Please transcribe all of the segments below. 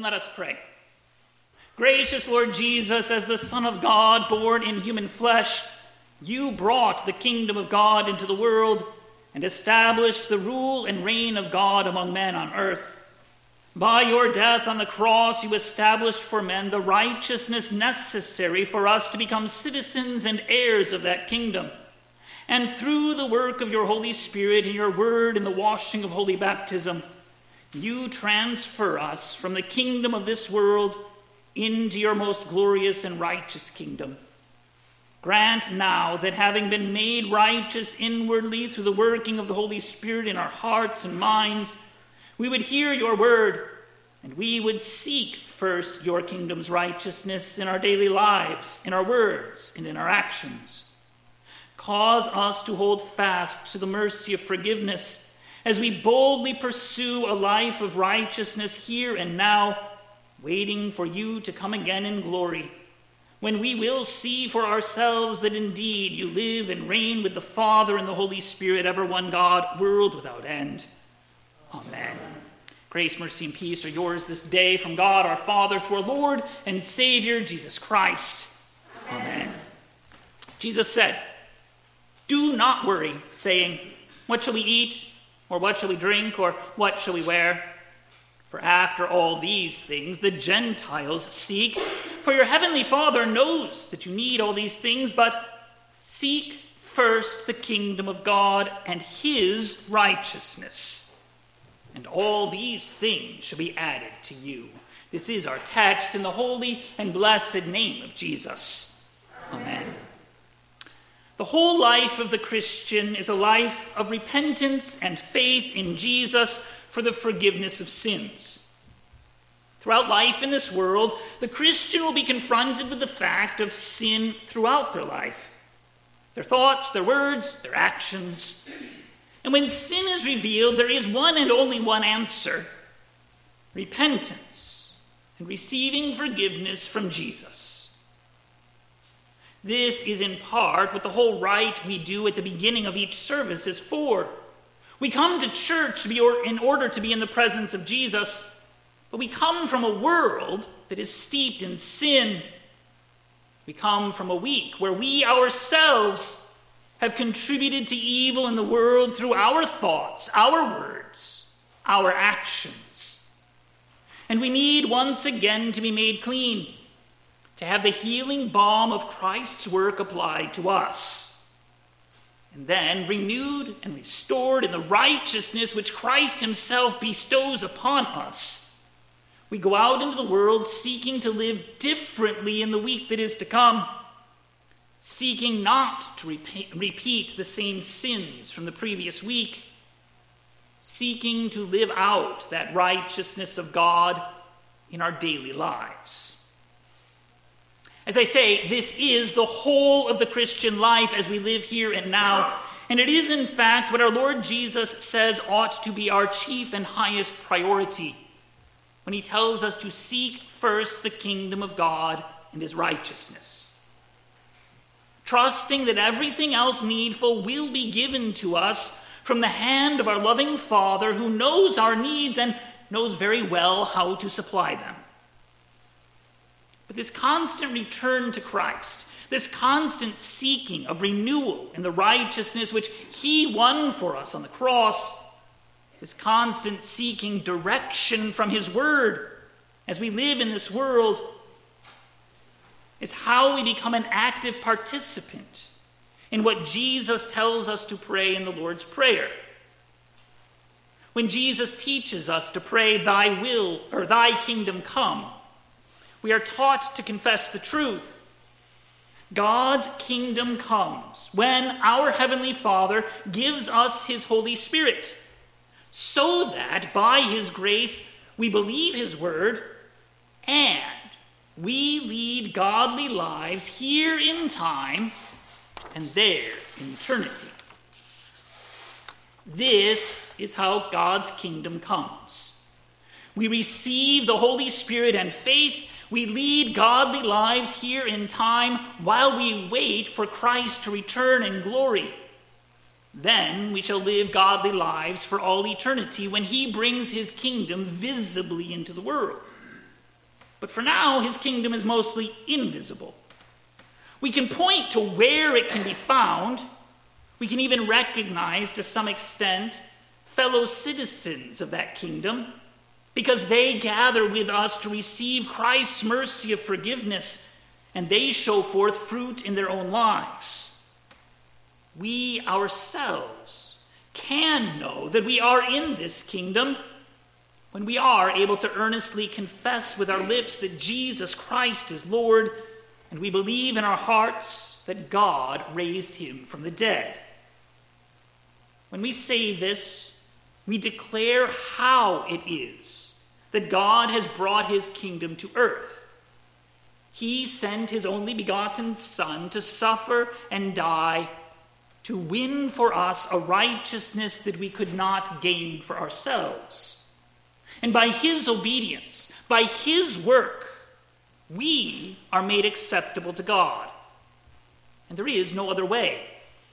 Let us pray. Gracious Lord Jesus, as the Son of God, born in human flesh, you brought the kingdom of God into the world and established the rule and reign of God among men on earth. By your death on the cross, you established for men the righteousness necessary for us to become citizens and heirs of that kingdom. And through the work of your Holy Spirit and your word and the washing of holy baptism, you transfer us from the kingdom of this world into your most glorious and righteous kingdom. Grant now that, having been made righteous inwardly through the working of the Holy Spirit in our hearts and minds, we would hear your word, and we would seek first your kingdom's righteousness in our daily lives, in our words, and in our actions. Cause us to hold fast to the mercy of forgiveness as we boldly pursue a life of righteousness here and now, waiting for you to come again in glory, when we will see for ourselves that indeed you live and reign with the Father and the Holy Spirit, ever one God, world without end. Amen. Grace, mercy, and peace are yours this day from God our Father through our Lord and Savior, Jesus Christ. Amen. Jesus said, "Do not worry, saying, 'What shall we eat?' Or 'What shall we drink?' Or 'What shall we wear?' For after all these things the Gentiles seek. For your heavenly Father knows that you need all these things, but seek first the kingdom of God and his righteousness, and all these things shall be added to you." This is our text in the holy and blessed name of Jesus. Amen. The whole life of the Christian is a life of repentance and faith in Jesus for the forgiveness of sins. Throughout life in this world, the Christian will be confronted with the fact of sin throughout their life. Their thoughts, their words, their actions. And when sin is revealed, there is one and only one answer: repentance and receiving forgiveness from Jesus. This is in part what the whole rite we do at the beginning of each service is for. We come to church in order to be in the presence of Jesus, but we come from a world that is steeped in sin. We come from a week where we ourselves have contributed to evil in the world through our thoughts, our words, our actions. And we need once again to be made clean, to have the healing balm of Christ's work applied to us, and then renewed and restored in the righteousness which Christ himself bestows upon us. We go out into the world seeking to live differently in the week that is to come, seeking not to repeat the same sins from the previous week, seeking to live out that righteousness of God in our daily lives. As I say, this is the whole of the Christian life as we live here and now. And it is, in fact, what our Lord Jesus says ought to be our chief and highest priority when he tells us to seek first the kingdom of God and his righteousness. Trusting that everything else needful will be given to us from the hand of our loving Father, who knows our needs and knows very well how to supply them. But this constant return to Christ, this constant seeking of renewal in the righteousness which he won for us on the cross, this constant seeking direction from his word as we live in this world, is how we become an active participant in what Jesus tells us to pray in the Lord's Prayer. When Jesus teaches us to pray, "Thy will," or "Thy kingdom come," we are taught to confess the truth. God's kingdom comes when our Heavenly Father gives us his Holy Spirit, so that by his grace we believe his word and we lead godly lives here in time and there in eternity. This is how God's kingdom comes. We receive the Holy Spirit and faith. We lead godly lives here in time while we wait for Christ to return in glory. Then we shall live godly lives for all eternity when he brings his kingdom visibly into the world. But for now, his kingdom is mostly invisible. We can point to where it can be found. We can even recognize, to some extent, fellow citizens of that kingdom, because they gather with us to receive Christ's mercy of forgiveness, and they show forth fruit in their own lives. We ourselves can know that we are in this kingdom when we are able to earnestly confess with our lips that Jesus Christ is Lord, and we believe in our hearts that God raised him from the dead. When we say this, we declare how it is that God has brought his kingdom to earth. He sent his only begotten Son to suffer and die to win for us a righteousness that we could not gain for ourselves. And by his obedience, by his work, we are made acceptable to God. And there is no other way.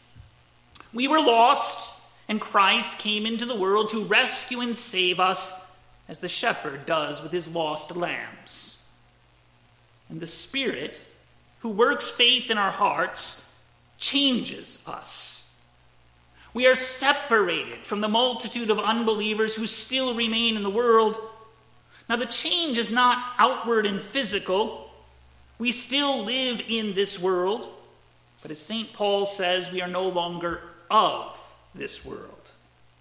We were lost, and Christ came into the world to rescue and save us, as the shepherd does with his lost lambs. And the Spirit, who works faith in our hearts, changes us. We are separated from the multitude of unbelievers who still remain in the world. Now, the change is not outward and physical. We still live in this world, but as St. Paul says, we are no longer of this world.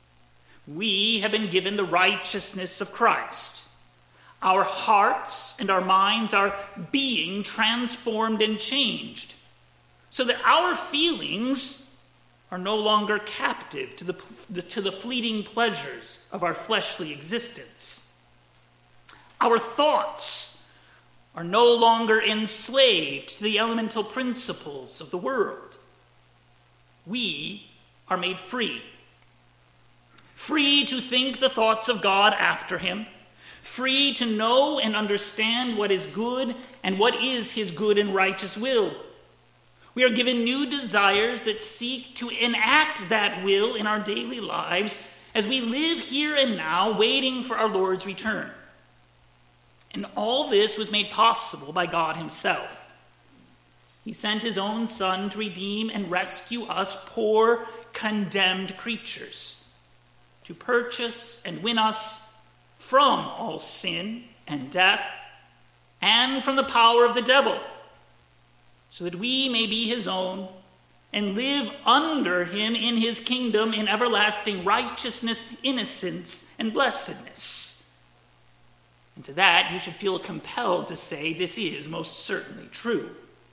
We have been given the righteousness of Christ. Our hearts and our minds are being transformed and changed, so that our feelings are no longer captive to the fleeting pleasures of our fleshly existence. Our thoughts are no longer enslaved to the elemental principles of the world. We are made free. Free to think the thoughts of God after him. Free to know and understand what is good and what is his good and righteous will. We are given new desires that seek to enact that will in our daily lives as we live here and now, waiting for our Lord's return. And all this was made possible by God himself. He sent his own Son to redeem and rescue us poor, condemned creatures, to purchase and win us from all sin and death and from the power of the devil, so that we may be his own and live under him in his kingdom in everlasting righteousness, innocence, and blessedness. And to that you should feel compelled to say this is most certainly true.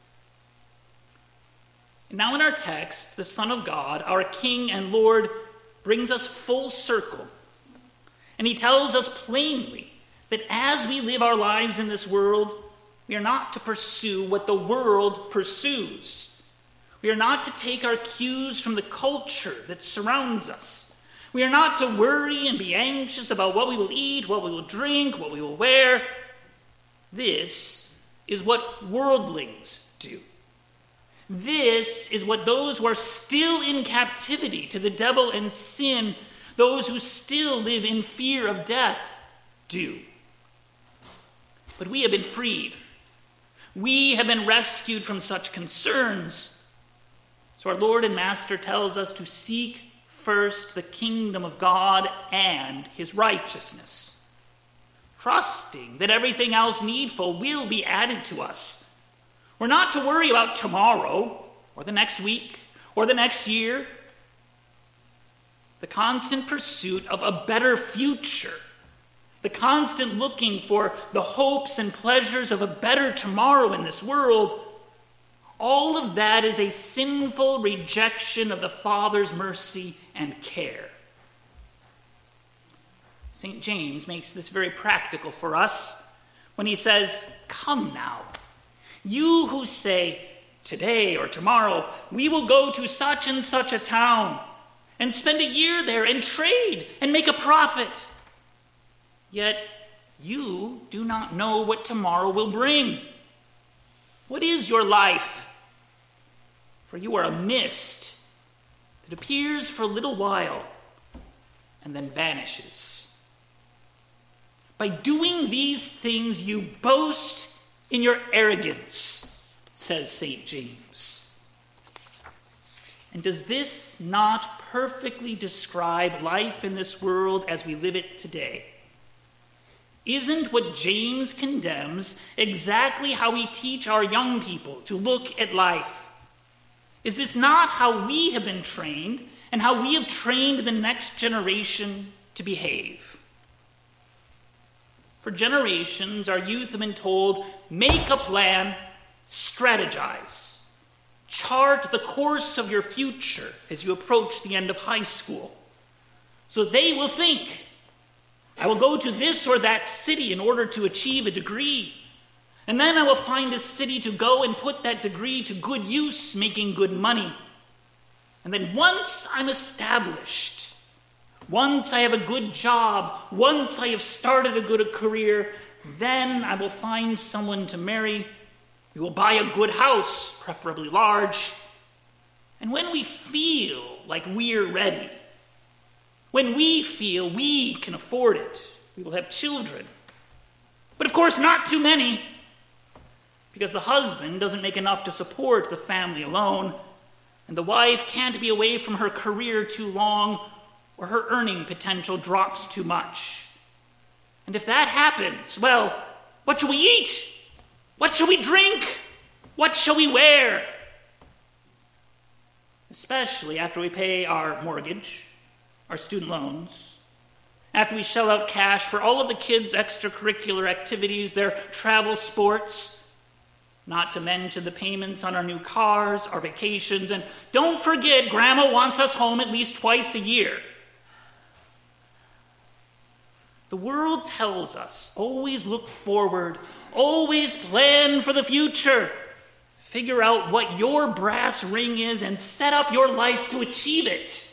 And now in our text, the Son of God, our King and Lord, brings us full circle. And he tells us plainly that as we live our lives in this world, we are not to pursue what the world pursues. We are not to take our cues from the culture that surrounds us. We are not to worry and be anxious about what we will eat, what we will drink, what we will wear. This is what worldlings do. This is what those who are still in captivity to the devil and sin, those who still live in fear of death, do. But we have been freed. We have been rescued from such concerns. So our Lord and Master tells us to seek first the kingdom of God and his righteousness, trusting that everything else needful will be added to us. We're not to worry about tomorrow or the next week or the next year. The constant pursuit of a better future, the constant looking for the hopes and pleasures of a better tomorrow in this world, all of that is a sinful rejection of the Father's mercy and care. St. James makes this very practical for us when he says, "Come now, you who say, today or tomorrow, we will go to such and such a town and spend a year there and trade and make a profit. Yet you do not know what tomorrow will bring. What is your life? For you are a mist that appears for a little while and then vanishes." By doing these things, you boast in your arrogance, says St. James. And does this not perfectly describe life in this world as we live it today? Isn't what James condemns exactly how we teach our young people to look at life? Is this not how we have been trained and how we have trained the next generation to behave? For generations, our youth have been told, make a plan, strategize, chart the course of your future as you approach the end of high school. So they will think, I will go to this or that city in order to achieve a degree. And then I will find a city to go and put that degree to good use, making good money. And then once I'm established, once I have a good job, once I have started a good career, then I will find someone to marry. We will buy a good house, preferably large. And when we feel like we're ready, when we feel we can afford it, we will have children. But of course, not too many, because the husband doesn't make enough to support the family alone, and the wife can't be away from her career too long, or her earning potential drops too much. And if that happens, well, what shall we eat? What shall we drink? What shall we wear? Especially after we pay our mortgage, our student loans, after we shell out cash for all of the kids' extracurricular activities, their travel sports, not to mention the payments on our new cars, our vacations, and don't forget, Grandma wants us home at least twice a year. The world tells us, always look forward, always plan for the future. Figure out what your brass ring is and set up your life to achieve it.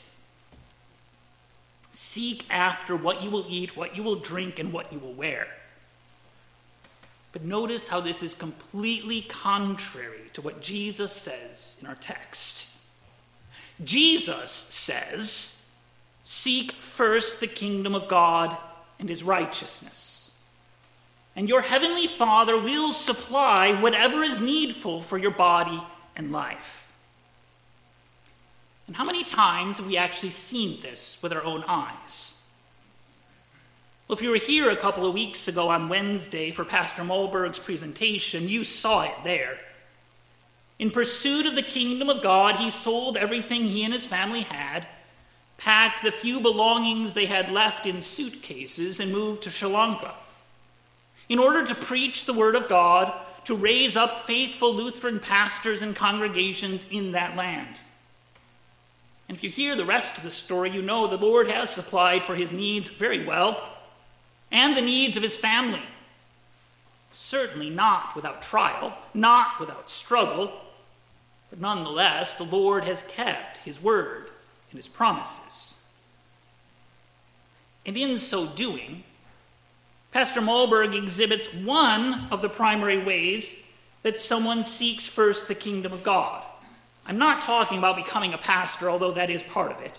Seek after what you will eat, what you will drink, and what you will wear. But notice how this is completely contrary to what Jesus says in our text. Jesus says, seek first the kingdom of God and his righteousness, and your heavenly Father will supply whatever is needful for your body and life. And how many times have we actually seen this with our own eyes? Well, if you were here a couple of weeks ago on Wednesday for Pastor Moberg's presentation, you saw it there. In pursuit of the kingdom of God, he sold everything he and his family had, packed the few belongings they had left in suitcases, and moved to Sri Lanka in order to preach the word of God, to raise up faithful Lutheran pastors and congregations in that land. And if you hear the rest of the story, you know the Lord has supplied for his needs very well, and the needs of his family. Certainly not without trial, not without struggle, but nonetheless, the Lord has kept his word and his promises. And in so doing, Pastor Moberg exhibits one of the primary ways that someone seeks first the kingdom of God. I'm not talking about becoming a pastor, although that is part of it.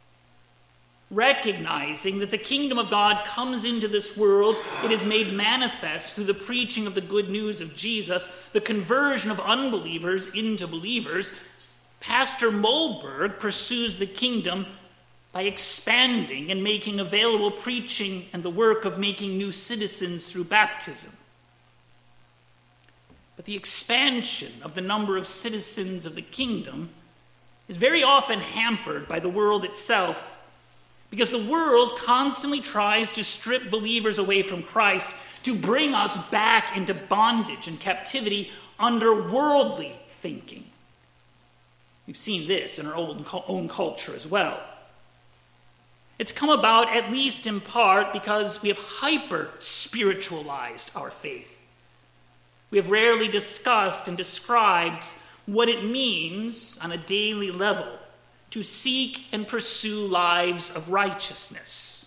Recognizing that the kingdom of God comes into this world, it is made manifest through the preaching of the good news of Jesus, the conversion of unbelievers into believers. Pastor Moberg pursues the kingdom by expanding and making available preaching and the work of making new citizens through baptism. But the expansion of the number of citizens of the kingdom is very often hampered by the world itself, because the world constantly tries to strip believers away from Christ, to bring us back into bondage and captivity under worldly thinking. We've seen this in our own culture as well. It's come about, at least in part, because we have hyper-spiritualized our faith. We have rarely discussed and described what it means on a daily level to seek and pursue lives of righteousness.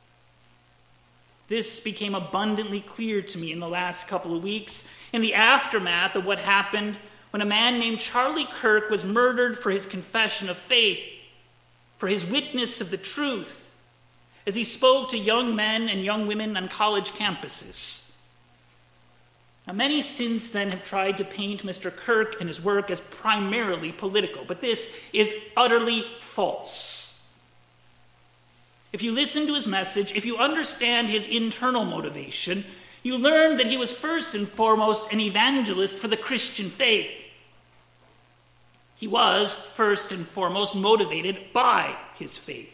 This became abundantly clear to me in the last couple of weeks in the aftermath of what happened when a man named Charlie Kirk was murdered for his confession of faith, for his witness of the truth, as he spoke to young men and young women on college campuses. Now, many since then have tried to paint Mr. Kirk and his work as primarily political, but this is utterly false. If you listen to his message, if you understand his internal motivation, you learn that he was first and foremost an evangelist for the Christian faith. He was first and foremost motivated by his faith.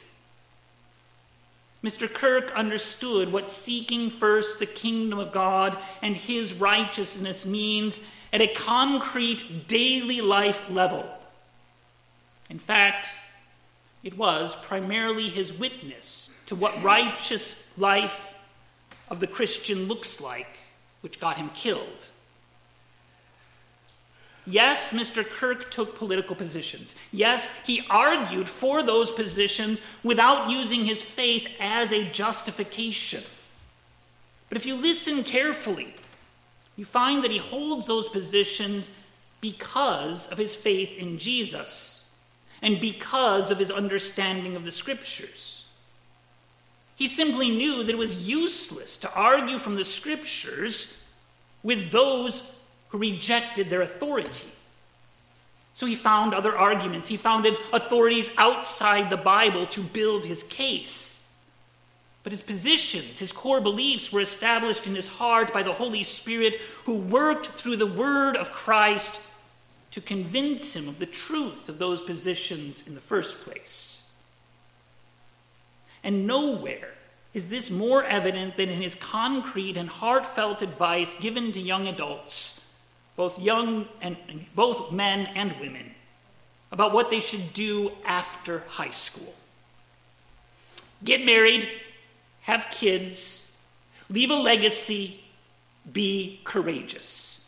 Mr. Kirk understood what seeking first the kingdom of God and his righteousness means at a concrete daily life level. In fact, it was primarily his witness to what righteous life of the Christian looks like, which got him killed. Yes, Mr. Kirk took political positions. Yes, he argued for those positions without using his faith as a justification. But if you listen carefully, you find that he holds those positions because of his faith in Jesus and because of his understanding of the Scriptures. He simply knew that it was useless to argue from the Scriptures with those who rejected their authority. So he found other arguments. He founded authorities outside the Bible to build his case. But his positions, his core beliefs were established in his heart by the Holy Spirit, who worked through the word of Christ to convince him of the truth of those positions in the first place. And nowhere is this more evident than in his concrete and heartfelt advice given to young adults, both men and women, about what they should do after high school. Get married, have kids, leave a legacy, be courageous.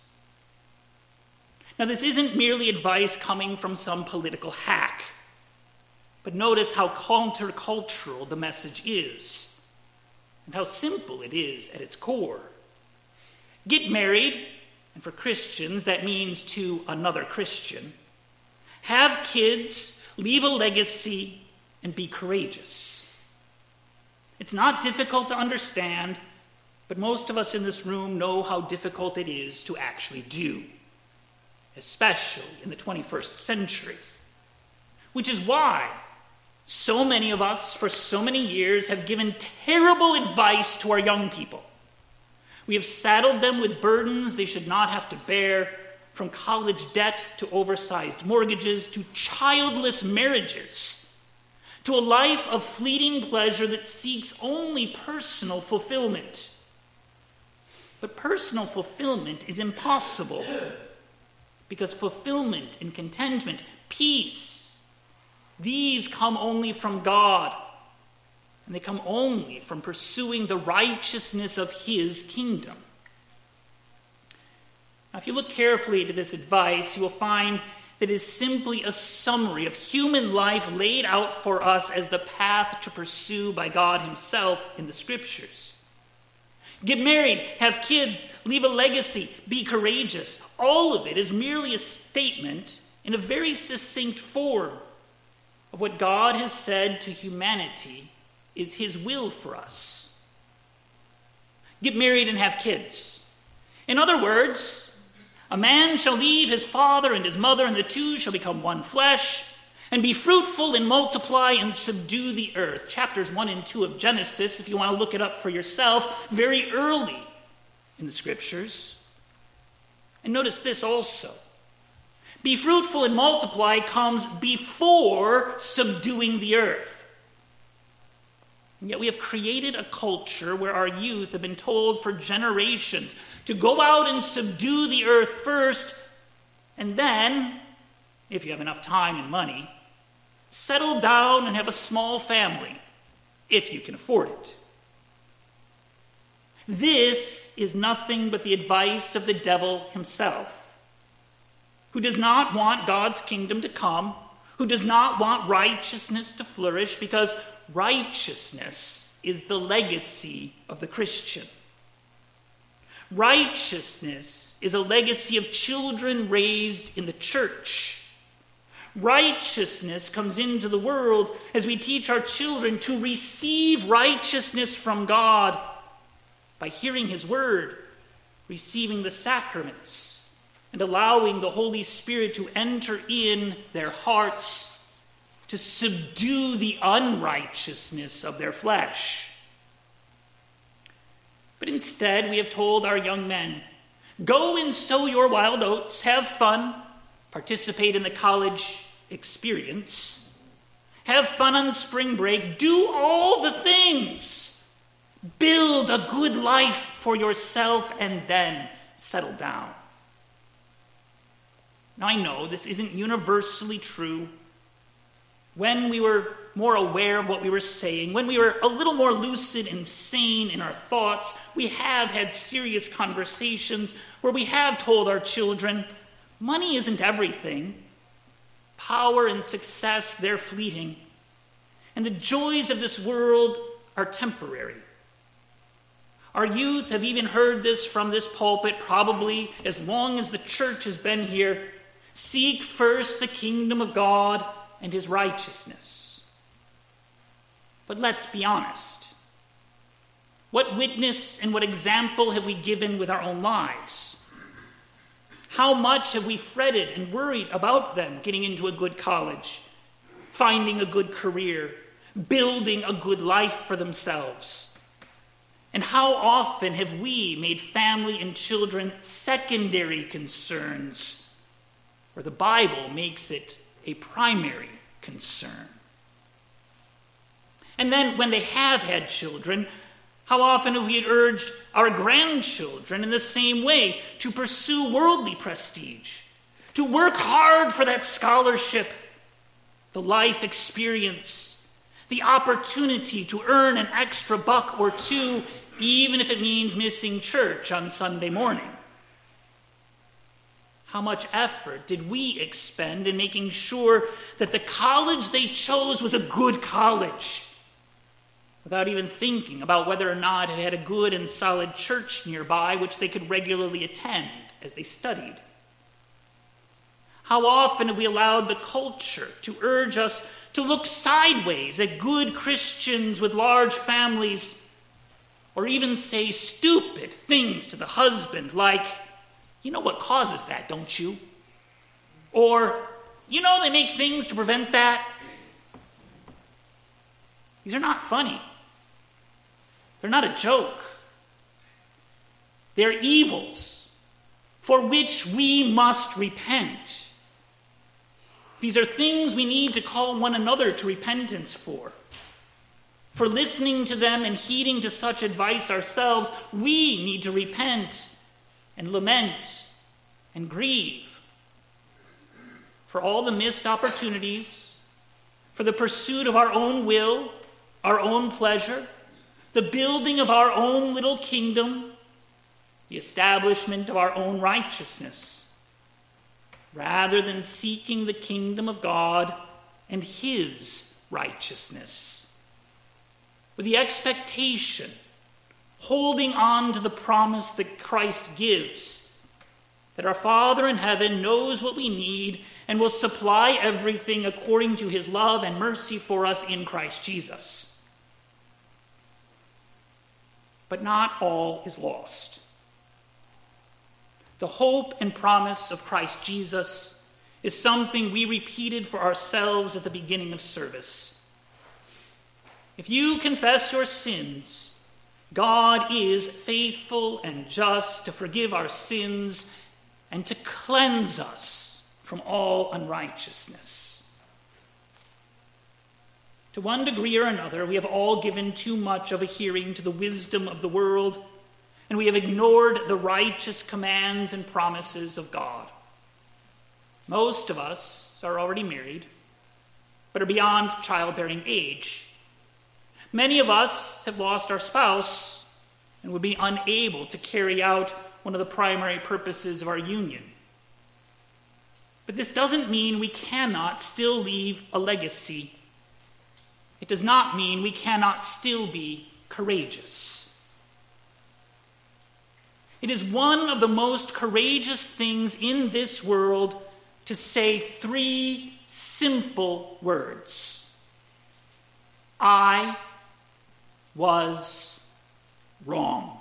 Now, this isn't merely advice coming from some political hack, but notice how countercultural the message is and how simple it is at its core. Get married. And for Christians, that means to another Christian. Have kids, leave a legacy, and be courageous. It's not difficult to understand, but most of us in this room know how difficult it is to actually do, especially in the 21st century. Which is why so many of us, for so many years, have given terrible advice to our young people. We have saddled them with burdens they should not have to bear, from college debt to oversized mortgages to childless marriages, to a life of fleeting pleasure that seeks only personal fulfillment. But personal fulfillment is impossible, because fulfillment and contentment, peace, these come only from God. And they come only from pursuing the righteousness of his kingdom. Now, if you look carefully into this advice, you will find that it is simply a summary of human life laid out for us as the path to pursue by God himself in the Scriptures. Get married, have kids, leave a legacy, be courageous. All of it is merely a statement in a very succinct form of what God has said to humanity is his will for us. Get married and have kids. In other words, a man shall leave his father and his mother, and the two shall become one flesh, and be fruitful and multiply and subdue the earth. Chapters 1 and 2 of Genesis, if you want to look it up for yourself, very early in the Scriptures. And notice this also. Be fruitful and multiply comes before subduing the earth. And yet we have created a culture where our youth have been told for generations to go out and subdue the earth first, and then, if you have enough time and money, settle down and have a small family, if you can afford it. This is nothing but the advice of the devil himself, who does not want God's kingdom to come, who does not want righteousness to flourish, because righteousness is the legacy of the Christian. Righteousness is a legacy of children raised in the church. Righteousness comes into the world as we teach our children to receive righteousness from God by hearing his word, receiving the sacraments, and allowing the Holy Spirit to enter in their hearts to subdue the unrighteousness of their flesh. But instead, we have told our young men, go and sow your wild oats, have fun, participate in the college experience, have fun on spring break, do all the things, build a good life for yourself, and then settle down. Now, I know this isn't universally true. When we were more aware of what we were saying, when we were a little more lucid and sane in our thoughts, we have had serious conversations where we have told our children, money isn't everything. Power and success, they're fleeting. And the joys of this world are temporary. Our youth have even heard this from this pulpit probably as long as the church has been here. Seek first the kingdom of God and his righteousness. But let's be honest. What witness and what example have we given with our own lives? How much have we fretted and worried about them getting into a good college, finding a good career, building a good life for themselves? And how often have we made family and children secondary concerns, where the Bible makes it a primary concern? And then when they have had children, how often have we urged our grandchildren in the same way to pursue worldly prestige, to work hard for that scholarship, the life experience, the opportunity to earn an extra buck or two, even if it means missing church on Sunday morning? How much effort did we expend in making sure that the college they chose was a good college, without even thinking about whether or not it had a good and solid church nearby which they could regularly attend as they studied? How often have we allowed the culture to urge us to look sideways at good Christians with large families, or even say stupid things to the husband like, you know what causes that, don't you? Or, you know they make things to prevent that? These are not funny. They're not a joke. They're evils for which we must repent. These are things we need to call one another to repentance for. For listening to them and heeding to such advice ourselves, we need to repent and lament and grieve for all the missed opportunities, for the pursuit of our own will, our own pleasure, the building of our own little kingdom, the establishment of our own righteousness, rather than seeking the kingdom of God and his righteousness, with the expectation, holding on to the promise that Christ gives, that our Father in heaven knows what we need and will supply everything according to his love and mercy for us in Christ Jesus. But not all is lost. The hope and promise of Christ Jesus is something we repeated for ourselves at the beginning of service. If you confess your sins, God is faithful and just to forgive our sins and to cleanse us from all unrighteousness. To one degree or another, we have all given too much of a hearing to the wisdom of the world, and we have ignored the righteous commands and promises of God. Most of us are already married, but are beyond childbearing age. Many of us have lost our spouse and would be unable to carry out one of the primary purposes of our union. But this doesn't mean we cannot still leave a legacy. It does not mean we cannot still be courageous. It is one of the most courageous things in this world to say 3 simple words. I was wrong.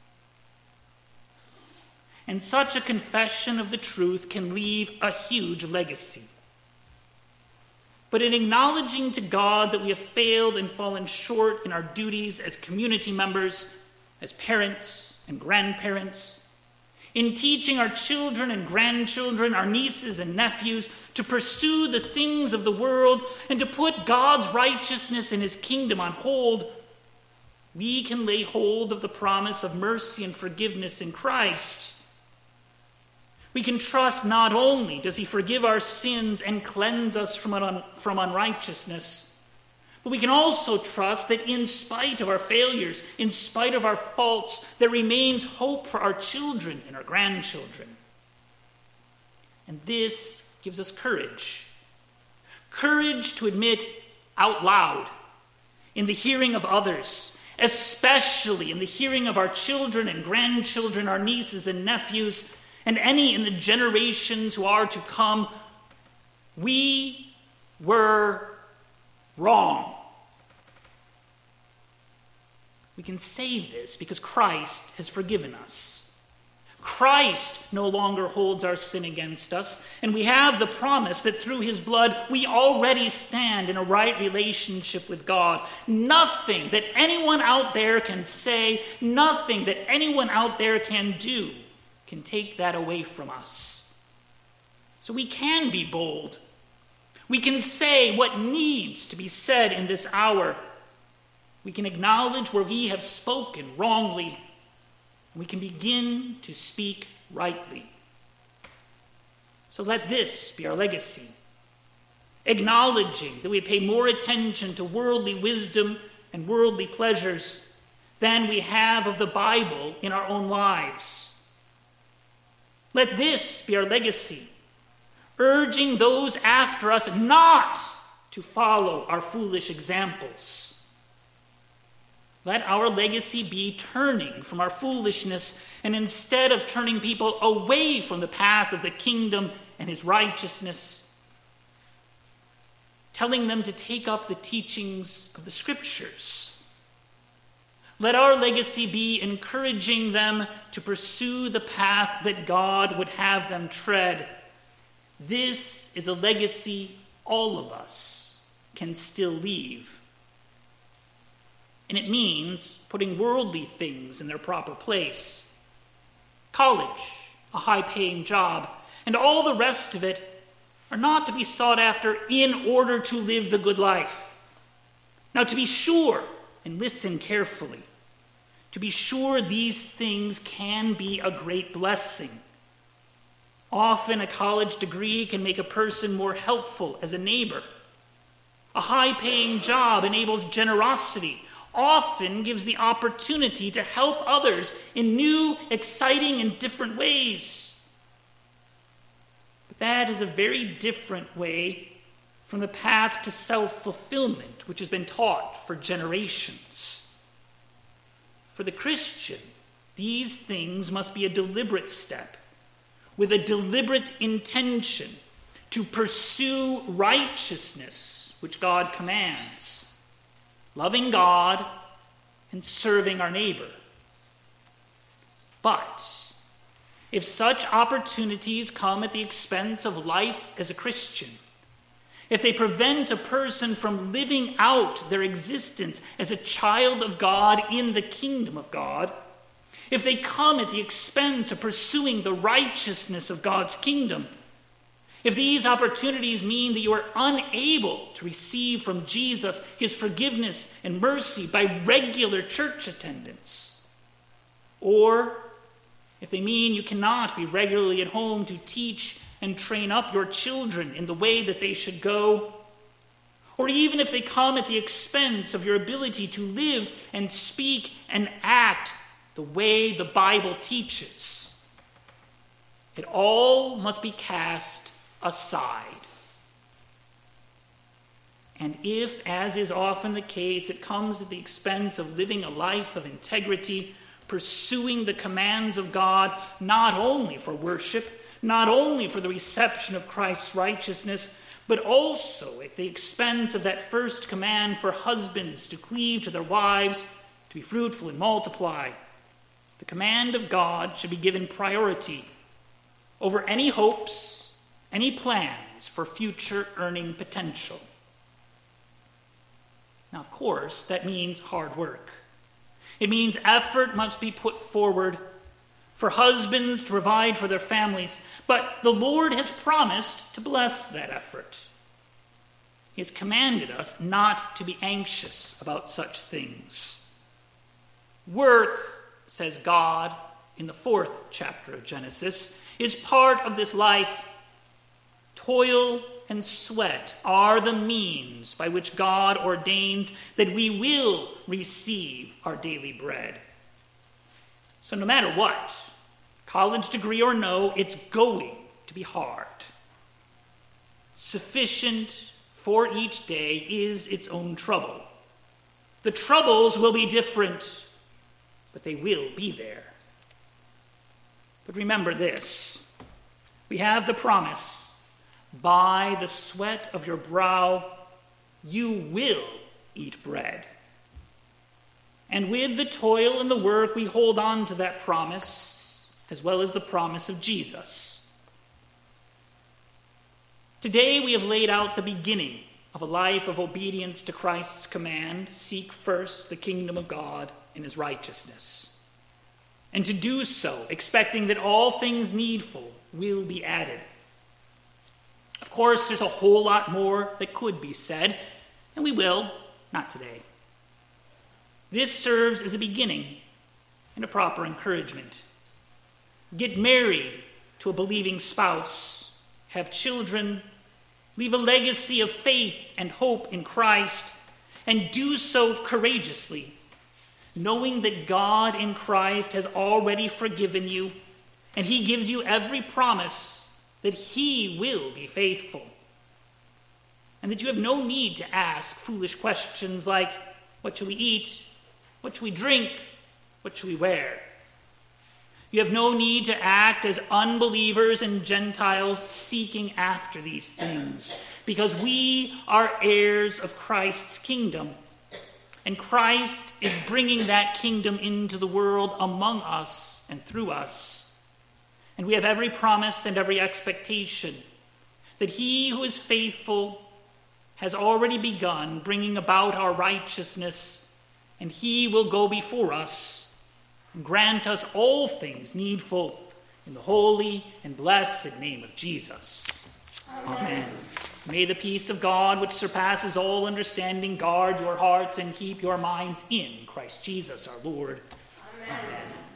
And such a confession of the truth can leave a huge legacy. But in acknowledging to God that we have failed and fallen short in our duties as community members, as parents and grandparents, in teaching our children and grandchildren, our nieces and nephews, to pursue the things of the world and to put God's righteousness and his kingdom on hold, we can lay hold of the promise of mercy and forgiveness in Christ. We can trust not only does he forgive our sins and cleanse us from unrighteousness, but we can also trust that in spite of our failures, in spite of our faults, there remains hope for our children and our grandchildren. And this gives us courage. Courage to admit out loud, in the hearing of others, especially in the hearing of our children and grandchildren, our nieces and nephews, and any in the generations who are to come, we were wrong. We can say this because Christ has forgiven us. Christ no longer holds our sin against us, and we have the promise that through his blood we already stand in a right relationship with God. Nothing that anyone out there can say, nothing that anyone out there can do can take that away from us. So we can be bold. We can say what needs to be said in this hour. We can acknowledge where we have spoken wrongly. We can begin to speak rightly. So let this be our legacy. Acknowledging that we pay more attention to worldly wisdom and worldly pleasures than we have of the Bible in our own lives. Let this be our legacy, urging those after us not to follow our foolish examples. Let our legacy be turning from our foolishness, and instead of turning people away from the path of the kingdom and his righteousness, telling them to take up the teachings of the Scriptures. Let our legacy be encouraging them to pursue the path that God would have them tread. This is a legacy all of us can still leave. And it means putting worldly things in their proper place. College, a high-paying job, and all the rest of it are not to be sought after in order to live the good life. Now, to be sure, and listen carefully, to be sure these things can be a great blessing. Often a college degree can make a person more helpful as a neighbor. A high-paying job enables generosity, often gives the opportunity to help others in new, exciting, and different ways. But that is a very different way from the path to self-fulfillment, which has been taught for generations. For the Christian, these things must be a deliberate step, with a deliberate intention to pursue righteousness, which God commands, loving God and serving our neighbor. But if such opportunities come at the expense of life as a Christian, if they prevent a person from living out their existence as a child of God in the kingdom of God, if they come at the expense of pursuing the righteousness of God's kingdom, if these opportunities mean that you are unable to receive from Jesus his forgiveness and mercy by regular church attendance, or if they mean you cannot be regularly at home to teach and train up your children in the way that they should go, or even if they come at the expense of your ability to live and speak and act the way the Bible teaches, it all must be cast aside. And if, as is often the case, it comes at the expense of living a life of integrity, pursuing the commands of God, not only for worship, not only for the reception of Christ's righteousness, but also at the expense of that first command for husbands to cleave to their wives, to be fruitful and multiply. The command of God should be given priority over any hopes, any plans for future earning potential. Now, of course, that means hard work. It means effort must be put forward for husbands to provide for their families. But the Lord has promised to bless that effort. He has commanded us not to be anxious about such things. Work, says God in the 4th chapter of Genesis, is part of this life. Toil and sweat are the means by which God ordains that we will receive our daily bread. So no matter what, college degree or no, it's going to be hard. Sufficient for each day is its own trouble. The troubles will be different, but they will be there. But remember this, we have the promise, by the sweat of your brow you will eat bread. And with the toil and the work, we hold on to that promise, as well as the promise of Jesus. Today we have laid out the beginning of a life of obedience to Christ's command, seek first the kingdom of God and his righteousness. And to do so, expecting that all things needful will be added. Of course, there's a whole lot more that could be said, and we will, not today. This serves as a beginning and a proper encouragement. Get married to a believing spouse, have children, leave a legacy of faith and hope in Christ, and do so courageously, knowing that God in Christ has already forgiven you, and he gives you every promise that he will be faithful, and that you have no need to ask foolish questions like, what shall we eat? What shall we drink? What shall we wear? You have no need to act as unbelievers and Gentiles seeking after these things, because we are heirs of Christ's kingdom, and Christ is bringing that kingdom into the world among us and through us. And we have every promise and every expectation that he who is faithful has already begun bringing about our righteousness, and he will go before us and grant us all things needful in the holy and blessed name of Jesus. Amen. May the peace of God, which surpasses all understanding, guard your hearts and keep your minds in Christ Jesus our Lord. Amen. Amen.